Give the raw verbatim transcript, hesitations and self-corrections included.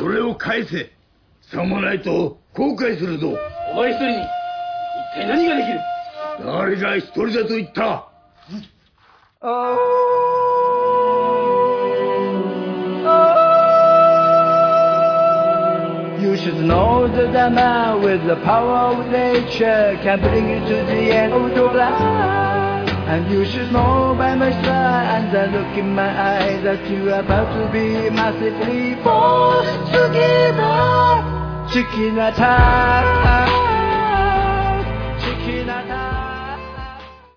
それを返せ。さもないと後悔するぞ。 お前一人に一体何ができる？ 誰が一人だと言った？ You should know that a man with the power of nature can bring you to the end of your life. And you should know by my side and the look in my eyes that you are about to be massively forced to give up. Chicken attack.